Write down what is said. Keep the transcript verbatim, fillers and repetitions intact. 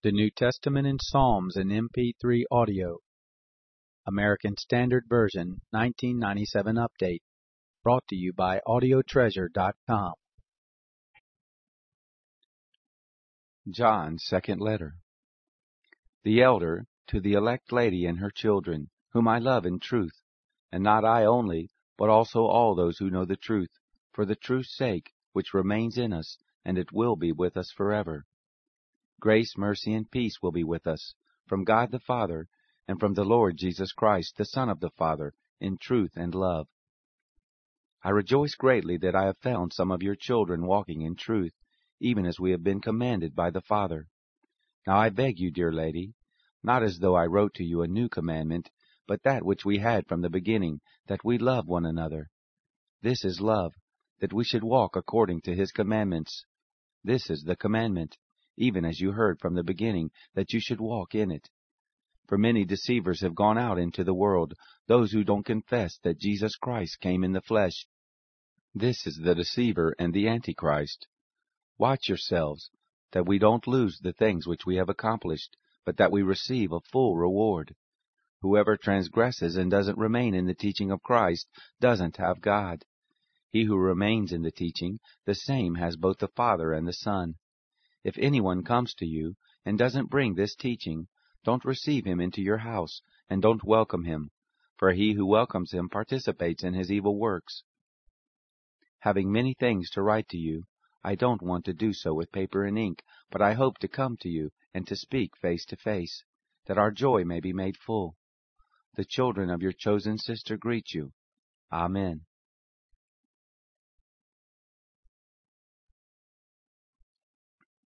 The New Testament in Psalms in M P three audio. American Standard Version nineteen ninety-seven update. Brought to you by audio treasure dot com. John's second letter. The elder, to the elect lady and her children, whom I love in truth, and not I only, but also all those who know the truth, for the truth's sake, which remains in us, and it will be with us forever. Grace, mercy, and peace will be with us, from God the Father, and from the Lord Jesus Christ, the Son of the Father, in truth and love. I rejoice greatly that I have found some of your children walking in truth, even as we have been commanded by the Father. Now I beg you, dear lady, not as though I wrote to you a new commandment, but that which we had from the beginning, that we love one another. This is love, that we should walk according to his commandments. This is the commandment, even as you heard from the beginning, that you should walk in it. For many deceivers have gone out into the world, those who don't confess that Jesus Christ came in the flesh. This is the deceiver and the Antichrist. Watch yourselves, that we don't lose the things which we have accomplished, but that we receive a full reward. Whoever transgresses and doesn't remain in the teaching of Christ doesn't have God. He who remains in the teaching, the same has both the Father and the Son. If anyone comes to you and doesn't bring this teaching, don't receive him into your house, and don't welcome him, for he who welcomes him participates in his evil works. Having many things to write to you, I don't want to do so with paper and ink, but I hope to come to you and to speak face to face, that our joy may be made full. The children of your chosen sister greet you. Amen.